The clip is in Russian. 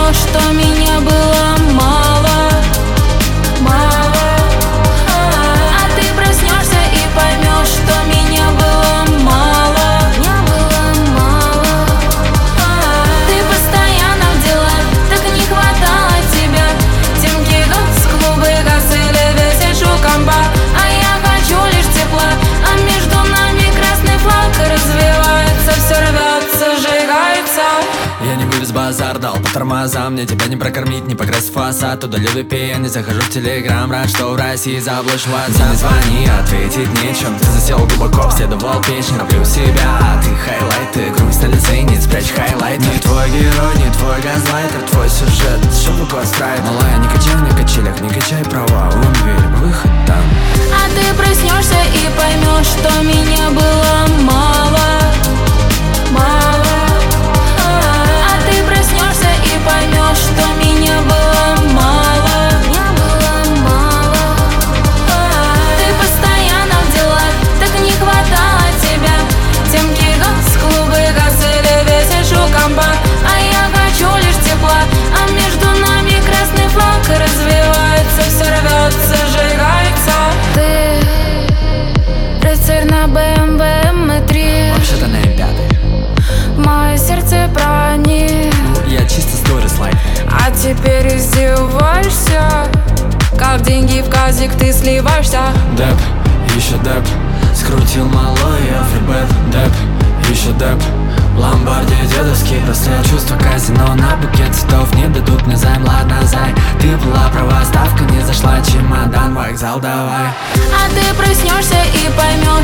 поймешь, что меня было мало, мало. А ты проснешься и поймешь, что меня было мало, мало. Ты постоянно в делах, так не хватало тебя. Темки с клубы косыли, весишь у компа, а я хочу лишь тепла. А между нами красный флаг развивается, все рвется, сжигается. Я не вывез базар, дал по тормозам. Мне тебя не прокормить, не покрасить фасад. Удалил VPN, не захожу в Телеграм. Рад, что в России заблочь WhatsApp. Не звони, ответить нечем. Ты засел глубоко, обследовал печень. Роблю себя, а ты хайлайты. Грусть на лице, не спрячь хайлайт. Не твой герой, не твой газлайтер. Твой сюжет, чтобы подстраивать. Малая, не качай на качелях, не качай права. Универ, выход там. А ты проснешься и поймешь, что меня было мало, мало. Поймешь, что меня было мало, мало. Ты постоянно в делах, так не хватало тебя. Темки с клубы косыли, весишь у компа, а я хочу лишь тепла. А между нами красный флаг развивается, все рвется, сжигается. Ты рыцарь на BMW M3. Вообще-то на M5. Мое сердце проник. Я чисто сторис лайк. А теперь издеваешься, как деньги в казик ты сливаешься. Деп, еще деп. Скрутил малой, я фрибет. Деп, еще деп. Ламборди, дедовский браслет. Чувство казино на букет цветов. Не дадут мне займ, ладно, зай. Ты была права, ставка не зашла. Чемодан, вокзал, давай. А ты проснешься и поймешь,